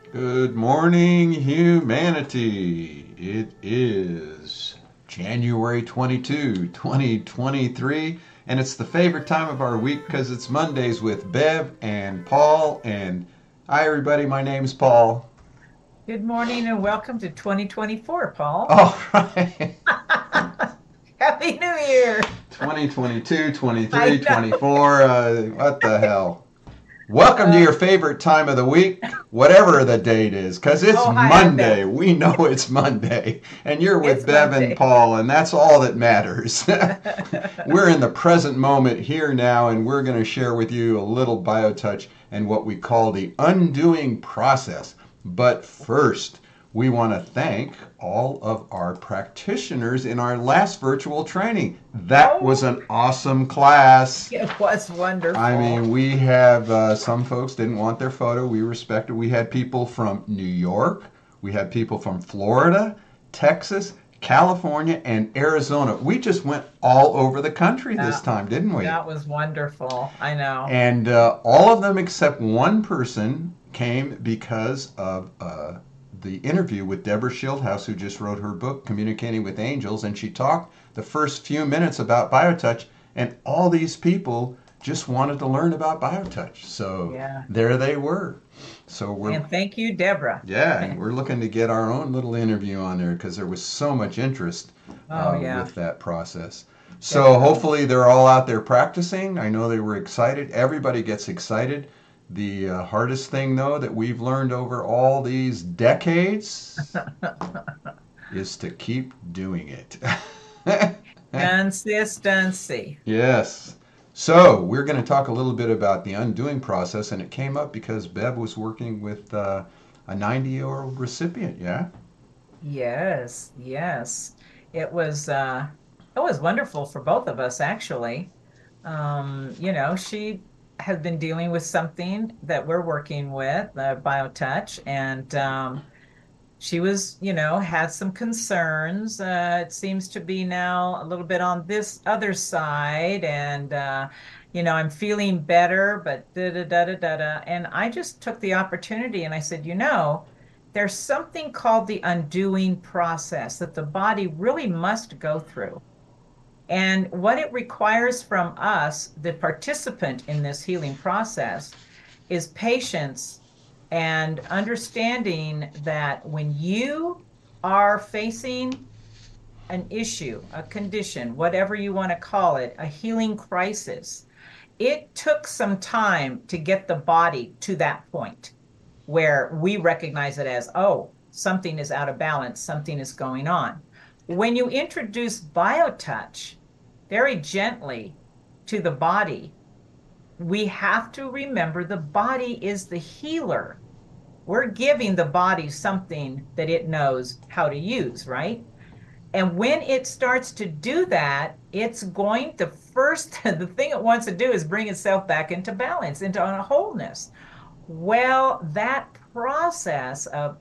Good morning, humanity. It is January 22, 2023, and it's the favorite time of our week because it's Mondays with Bev and Paul. And hi, everybody, my name's Paul. Good morning and welcome to 2024, Paul. All right. Happy New Year. 2022, I 23, know. 24. What the hell? Welcome to Uh, your favorite time of the week, whatever the date is, because it's oh, hi, I'm Monday. Beth. We know it's Monday. And you're with It's Bev and Monday. Paul, and that's all that matters. We're in the present moment here now, and we're going to share with you a little BioTouch and what we call the undoing process. But first, we want to thank all of our practitioners in our last virtual training. That was Oh, an awesome class. it was I mean, wonderful. we have some folks didn't want their photo. We respect it. We had people from New York, we had people from Florida, Texas, California, and Arizona. We just went all over the country this That, time, didn't we? that was wonderful. I know. And all of them except one person came because of the interview with Deborah Schildhouse, who just wrote her book, Communicating with Angels. And she talked the first few minutes about BioTouch, and all these people just wanted to learn about BioTouch. So Yeah. there they were. So we're, And thank you, Deborah. yeah, and we're looking to get our own little interview on there because there was so much interest Oh, yeah, with that process. So definitely. hopefully they're all out there practicing. I know they were excited. Everybody gets excited. The hardest thing, though, that we've learned over all these decades is to keep doing it. Consistency. Yes. So we're going to talk a little bit about the undoing process, and it came up because Bev was working with a 90-year-old recipient. Yeah. Yes, yes. It was uh it was wonderful for both of us actually. She has been dealing with something that we're working with, BioTouch, and she had some concerns. It seems to be now a little bit on this other side, and I'm feeling better, but da da da da da da. And I just took the opportunity and I said, there's something called the undoing process that the body really must go through. And what it requires from us, the participant in this healing process, is patience and understanding that when you are facing an issue, a condition, whatever you want to call it, a healing crisis, it took some time to get the body to that point where we recognize it as, oh, something is out of balance, something is going on. When you introduce BioTouch very gently to the body, we have to remember the body is the healer. We're giving the body something that it knows how to use, right? And when it starts to do that, it's going to first, the thing it wants to do is bring itself back into balance, into a wholeness. Well, that process of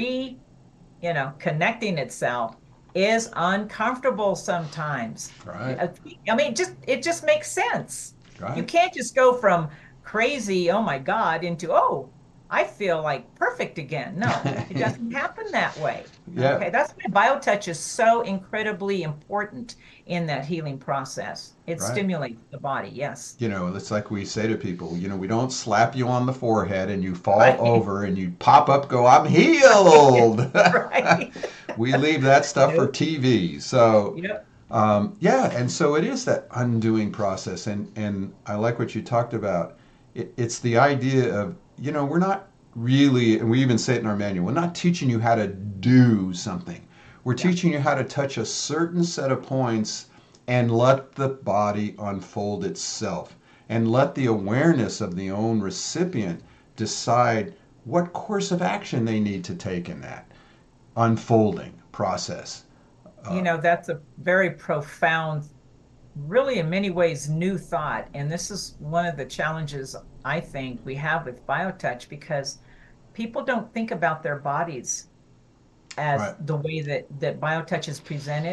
connecting itself is uncomfortable sometimes. Right. I mean, it just makes sense. You Right. can't just go from crazy, oh my God, into, oh, I feel like perfect again. No, it doesn't happen that way. Yeah. Okay, that's why BioTouch is so incredibly important in that healing process. It Right. stimulates the body, yes. It's like we say to people, we don't slap you on the forehead and you fall Right, over and you pop up, go, I'm right, healed. right. We leave that stuff for Nope. TV. So, Yep. yeah, and so it is that undoing process. And I like what you talked about. It's the idea of, we're not really, and we even say it in our manual, we're not teaching you how to do something. We're Yeah. teaching you how to touch a certain set of points and let the body unfold itself and let the awareness of the own recipient decide what course of action they need to take in that unfolding process. Uh, That's a very profound, really in many ways new thought. And this is one of the challenges I think we have with BioTouch because people don't think about their bodies as right. the way that BioTouch is presented.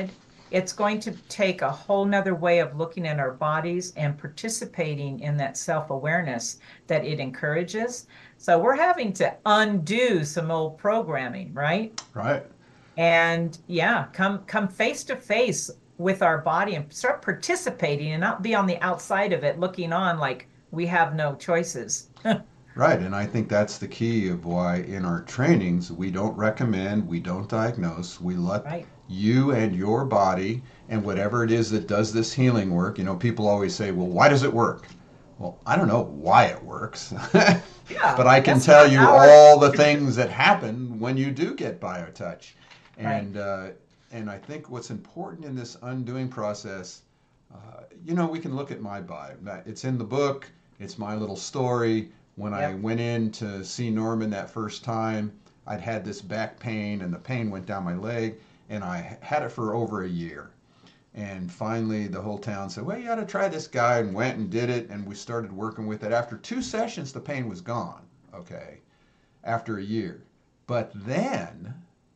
it's going to take a whole nother way of looking at our bodies and participating in that self-awareness that it encourages. So we're having to undo some old programming, right? Right. And yeah, come face to face with our body and start participating and not be on the outside of it looking on like we have no choices. Right, and I think that's the key of why in our trainings we don't recommend, we don't diagnose, we let Right. you and your body and whatever it is that does this healing work. You know, people always say, well, why does it work? Well, I don't know why it works, Yeah, but I can that's tell not you our all the things that happen when you do get BioTouch. right. And I think what's important in this undoing process, you know, we can look at my bio. It's in the book. It's my little story. When I Yep. went in to see Norman that first time, I'd had this back pain, and the pain went down my leg, and I had it for over a year. And finally, the whole town said, "Well, you ought to try this guy," and went and did it, and we started working with it. After 2 sessions, the pain was gone. Okay, after a year, but then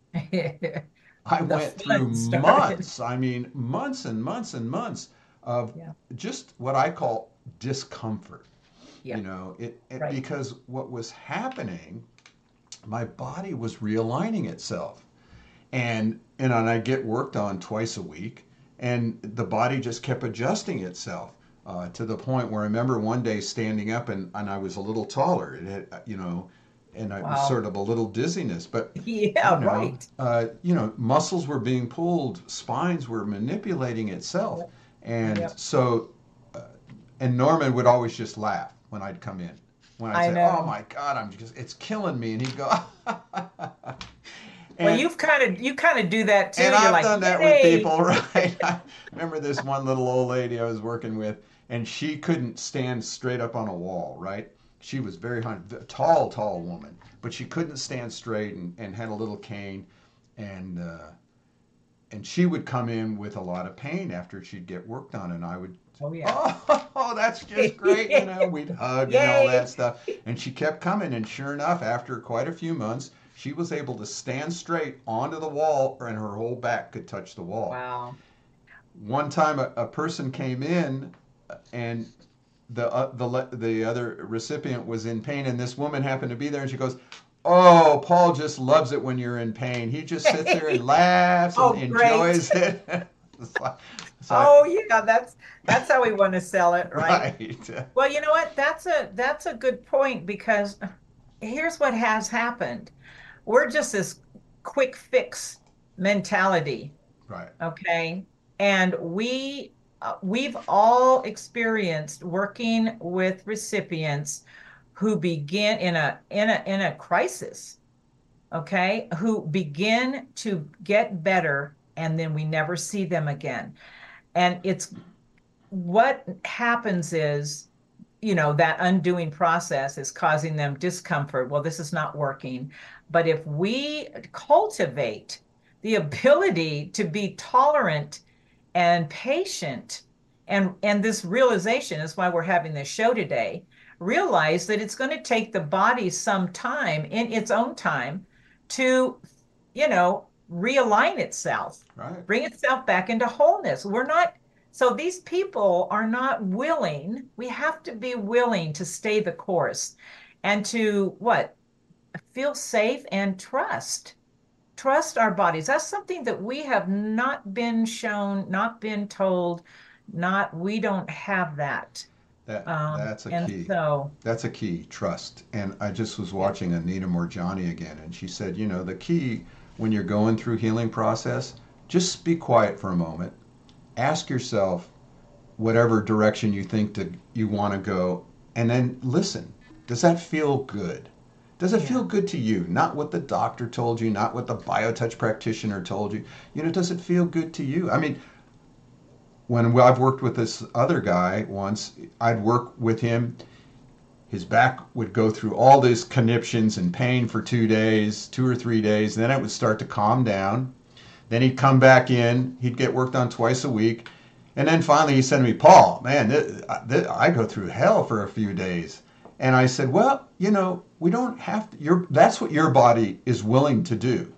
I The went through fun started. months. I mean, months and months and months of Yeah. just what I call discomfort. You Yeah. know, it Right. because what was happening, my body was realigning itself, and I get worked on twice a week, and the body just kept adjusting itself. To the point where I remember one day standing up and I was a little taller. It had, you know, and I was Wow. sort of a little dizziness, but Yeah, right. muscles were being pulled, spines were manipulating itself, Yep. and Yep. so and Norman would always just laugh when I'd come in. When I'd I say, "Oh know. my God, it's killing me," and he'd go, Well, and you kind of do that and too. You're I've like, done that with yay. people, right? I remember this one little old lady I was working with, and she couldn't stand straight up on a wall, right? She was very high, tall, tall woman, but she couldn't stand straight and had a little cane, and she would come in with a lot of pain after she'd get worked on, and I would, Oh yeah. oh, that's just great, you know. We'd hug and all that Yay. stuff, and she kept coming, and sure enough, after quite a few months, she was able to stand straight onto the wall, and her whole back could touch the wall. Wow. One time, a person came in, and the other recipient was in pain, and this woman happened to be there, and she goes, "Oh, Paul just loves it when you're in pain. He just sits there and laughs and Oh, great. enjoys it." It's like, so Oh yeah, that's how we want to sell it, right? right, Well, you know what? That's a good point because here's what has happened. We're just this quick fix mentality, right, okay? And we've all experienced working with recipients who begin in a crisis, okay? Who begin to get better and then we never see them again. And it's what happens is, that undoing process is causing them discomfort. Well, this is not working. But if we cultivate the ability to be tolerant and patient, and this realization is why we're having this show today, realize that it's going to take the body some time in its own time to, realign itself, right. bring itself back into wholeness. We're not so these people are not willing. We have to be willing to stay the course and to what? Feel safe and trust our bodies. That's something that we have not been shown, not been told, not, we don't have that. That's a And key. so, That's a key, trust. And I just was yeah, watching Anita Morjani again, and she said, you know, the key when you're going through healing process, just be quiet for a moment. Ask yourself whatever direction you think that you want to go, and then listen. Does that feel good? Does it feel yeah, good to you? Not what the doctor told you, not what the BioTouch practitioner told you. You know, does it feel good to you? I mean, when I've worked with this other guy once, I'd work with him. His back would go through all these conniptions and pain for 2 days, 2 or 3 days. And then it would start to calm down. Then he'd come back in. He'd get worked on twice a week. And then finally he said to me, "Paul, man, I go through hell for a few days." And I said, "Well, you know, we don't have to. That's what your body is willing to do.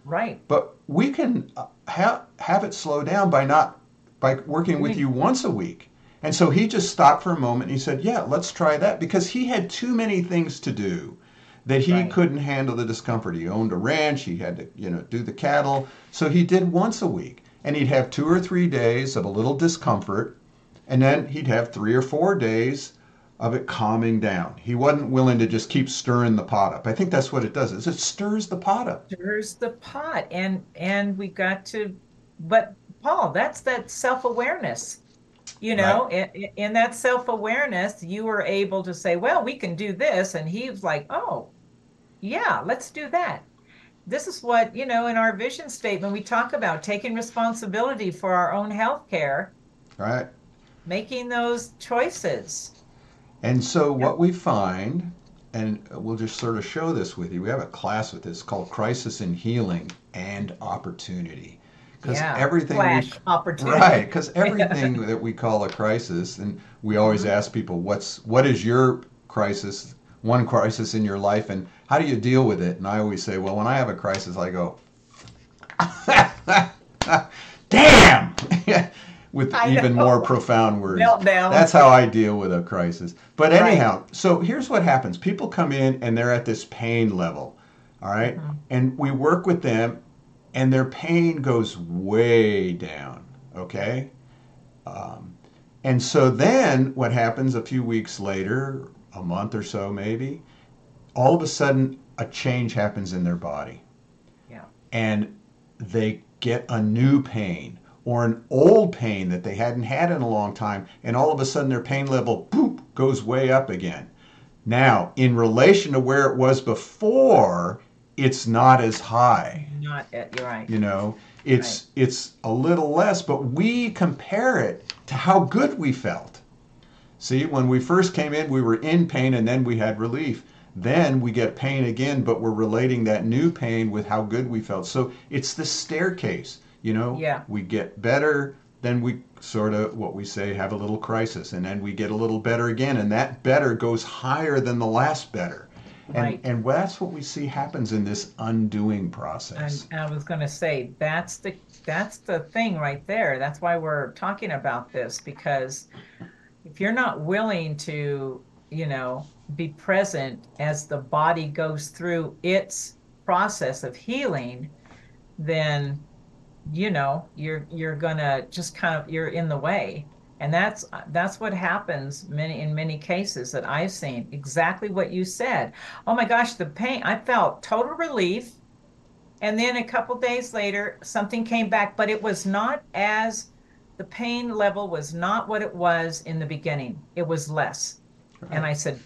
Right. But we can have it slow down by not by working with Doing. you once a week. And so he just stopped for a moment and he said, "Yeah, let's try that," because he had too many things to do that he Right. couldn't handle the discomfort. He owned a ranch, he had to, do the cattle. So he did once a week. And he'd have 2 or 3 days of a little discomfort, and then he'd have 3 or 4 days of it calming down. He wasn't willing to just keep stirring the pot up. I think that's what it does. Is it stirs the pot up. Stirs the pot. And we got to, but Paul, that's that self-awareness. Right. In that self-awareness, you were able to say, well, we can do this. And he was like, oh, yeah, let's do that. This is what, in our vision statement, we talk about taking responsibility for our own health care, Right. making those choices. And so Yep. what we find, and we'll just sort of show this with you. We have a class with this called Crisis in Healing and Opportunity. Because Yeah. everything we, Flash right, opportunity. because everything that we call a crisis, and we always Mhm. ask people, what is your crisis, one crisis in your life, and how do you deal with it? And I always say, well, when I have a crisis, I go, damn, with I even more know. profound words. Meltdown. That's how I deal with a crisis. But Right. anyhow, so here's what happens. People come in and they're at this pain level, all right? Mhm. And we work with them and their pain goes way down, okay? Um, and so then what happens a few weeks later, a month or so maybe, all of a sudden a change happens in their body Yeah. and they get a new pain or an old pain that they hadn't had in a long time, and all of a sudden their pain level boop goes way up again. Now, in relation to where it was before, it's not as high. Not it. You're right. You know, Right. it's a little less, but we compare it to how good we felt. See, when we first came in, we were in pain and then we had relief. Then we get pain again, but we're relating that new pain with how good we felt. So it's the staircase. Yeah. We get better, then we sort of, what we say, have a little crisis, and then we get a little better again, and that better goes higher than the last better. And, Right. and that's what we see happens in this undoing And process. I was going to say that's the thing right there. That's why we're talking about this, because if you're not willing to, be present as the body goes through its process of healing, then you're gonna just kind of you're in the way. And that's what happens in many cases that I've seen. Exactly what you said. Oh my gosh, the pain, I felt total relief. And then a couple days later, something came back, but it was not as the pain level was not what it was in the beginning. It was less. And Right? I said,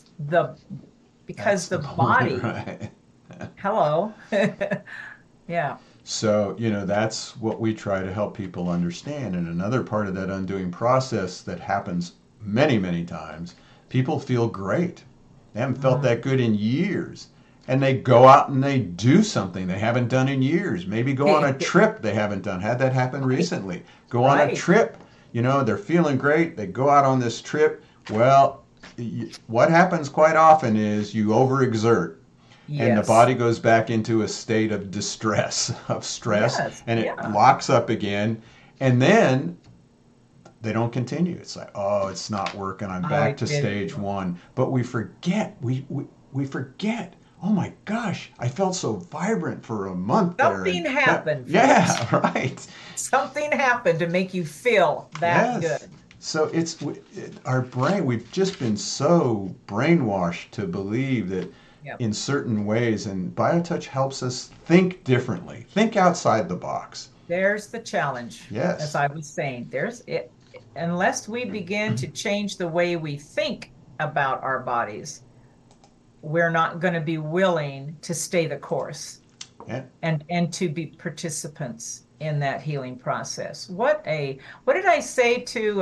because That's the the point, body, right? hello. Yeah. So, that's what we try to help people understand. And another part of that undoing process that happens many, many times, people feel great. They haven't felt Mm. that good in years. And they go out and they do something they haven't done in years. Maybe go on a trip they haven't done. Had that happen Right. recently. Go on a Right. trip. They're feeling great. They go out on this trip. Well, what happens quite often is you overexert and the Yes. body goes back into a state of distress, of stress, Yes. and it Yeah. locks up again. And then they don't continue. It's like, oh, it's not working. I'm Oh, back it to didn't. stage one. But we forget. We forget. Oh my gosh, I felt so vibrant for a month there. Something And happened, folks. yeah, right. Something happened to make you feel that Yes. good. So our brain, we've just been so brainwashed to believe that Yep. in certain ways, and BioTouch helps us think differently, think outside the box. There's the challenge, as Yes. I was saying. There's it. Unless we begin to change the way we think about our bodies, we're not going to be willing to stay the course Yeah. and to be participants in that healing process. What did I say to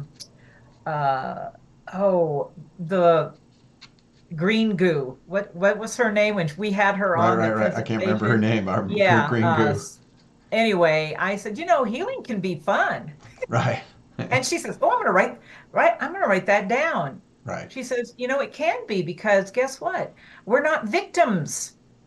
uh oh the green goo? What was her name when we had her Right, on the right, right. I can't remember her presentation? name. Our Yeah. green goo. Anyway, I said, healing can be fun. Right. And she says, "Oh, I'm going to write that down." Right. She says, "It can be because guess what? We're not victims.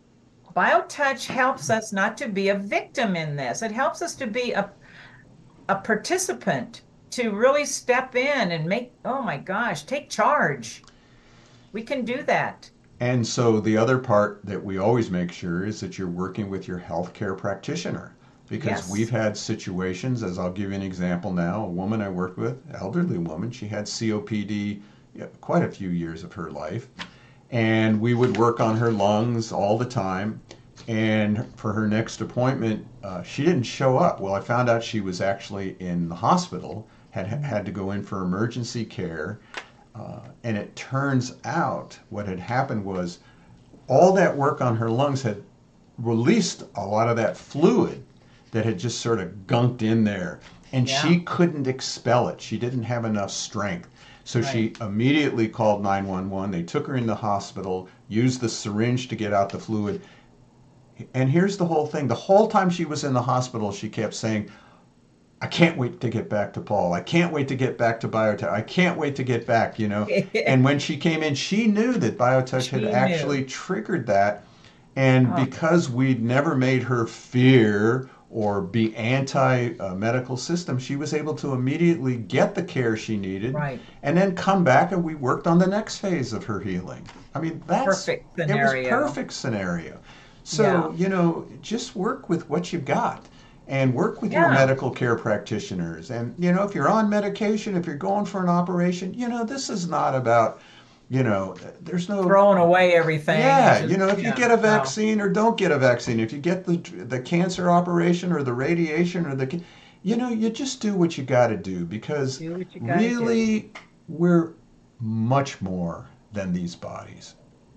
BioTouch helps us not to be a victim in this. It helps us to be a participant, to really step in and make, oh my gosh, take charge. We can do that. And so the other part that we always make sure is that you're working with your healthcare practitioner, because we've Yes. had situations, as I'll give you an example now. A woman I worked with, elderly woman, she had COPD, quite a few years of her life, and we would work on her lungs all the time. And for her next appointment, she didn't show up. Well, I found out she was actually in the hospital, had to go in for emergency care. And it turns out what had happened was all that work on her lungs had released a lot of that fluid that had just sort of gunked in there. And Yeah. she couldn't expel it. She didn't have enough strength. So Right. she immediately called 911. They took her in the hospital, used the syringe to get out the fluid. And here's the whole thing. The whole time she was in the hospital, she kept saying, I can't wait to get back to Paul. I can't wait to get back to BioTouch. I can't wait to get back, you know. And when she came in, she knew that BioTouch had She knew. actually triggered that. And Oh, because we'd never made her fear or be anti medical system, she was able to immediately get the care she needed right. and then come back, and we worked on the next phase of her healing. I mean, Perfect it was scenario. perfect scenario. So, Yeah. just work with what you've got and work with your Yeah. medical care practitioners. And, if you're on medication, if you're going for an operation, this is not about, there's no, Throwing away everything and yeah, just, if you yeah, get a no, vaccine or don't get a vaccine, if you get the cancer operation or the radiation or you just do what you got to do, because do what you got to do. really we're much more than these bodies.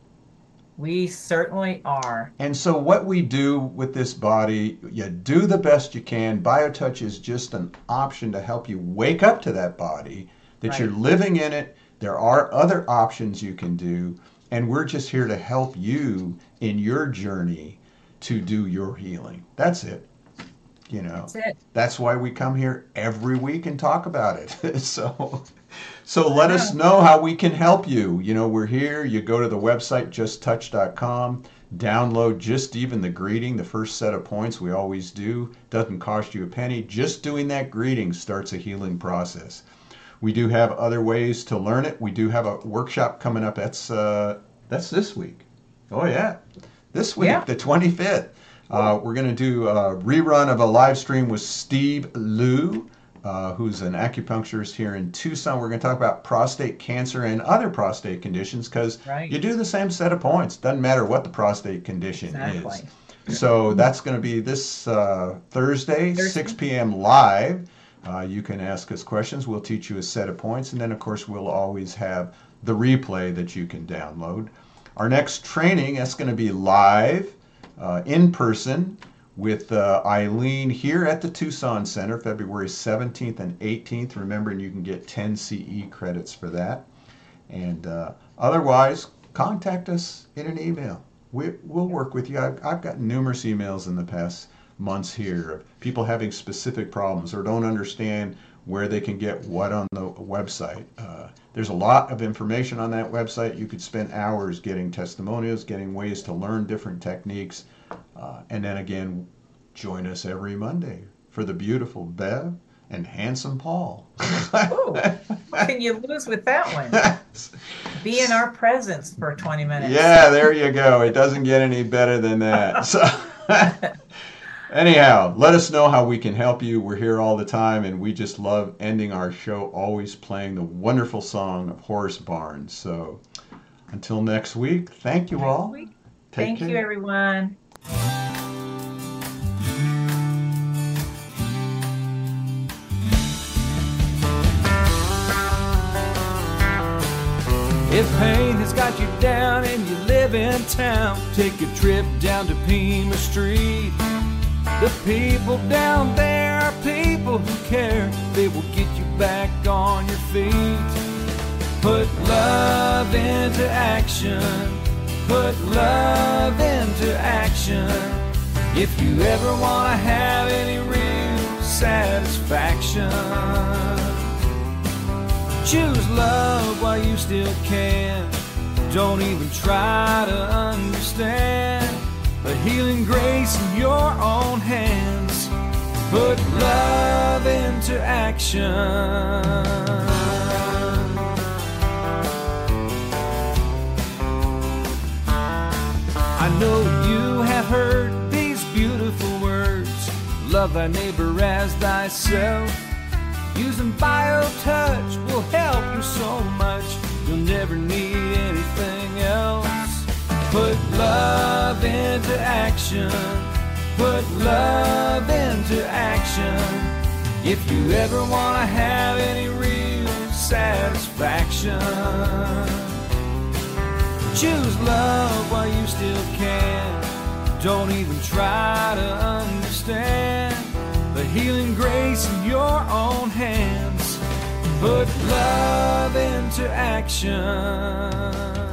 We certainly are. And so, what we do with this body, you do the best you can. BioTouch is just an option to help you wake up to that body, that you're Right. living in it. There are other options you can do. And we're just here to help you in your journey to do your healing. That's it. You know, That's it. that's why we come here every week and talk about it. So I let us know. know how we can help you. We're here. You go to the website justtouch.com, download just even the greeting, the first set of points. We always do. Doesn't cost you a penny. Just doing that greeting starts a healing process. We do have other ways to learn it. We do have a workshop coming up. That's this week. Oh yeah, this week, Yeah. the 25th. Oh, We're going to do a rerun of a live stream with Steve Liu, who's an acupuncturist here in Tucson. We're going to talk about prostate cancer and other prostate conditions, because right. you do the same set of points. Doesn't matter what the prostate condition is. Exactly. So that's going to be this Thursday, 6 Thursday. p.m. live. You can ask us questions. We'll teach you a set of points. And then, of course, we'll always have the replay that you can download. Our next training, that's going to be live in person with Eileen here at the Tucson Center, February 17th and 18th. Remember, you can get 10 CE credits for that. And otherwise, contact us in an email. We'll work with you. I've gotten numerous emails in the past months here of people having specific problems or don't understand where they can get what on the website. There's a lot of information on that website. You could spend hours getting testimonials, getting ways to learn different techniques. And then again, join us every Monday for the beautiful Bev and handsome Paul. Oh, what can you lose with that one? Be in our presence for 20 minutes. Yeah, there you go. It doesn't get any better than that. So anyhow, let us know how we can help you. We're here all the time, and we just love ending our show always playing the wonderful song of Horace Barnes. So until next week, thank you Next all. week. Take Thank you, care. everyone. If pain has got you down and you live in town, take a trip down to Pima Street. The people down there are people who care. They will get you back on your feet. Put love into action. Put love into action. If you ever want to have any real satisfaction, choose love while you still can. Don't even try to understand. the healing grace in your own hands. Put love into action. I know you have heard these beautiful words. Love thy neighbor as thyself. Using BioTouch will help you so much. You'll never need anything else. Put love into action. Put love into action. If you ever want to have any real satisfaction, choose love while you still can. Don't even try to understand the healing grace in your own hands. Put love into action.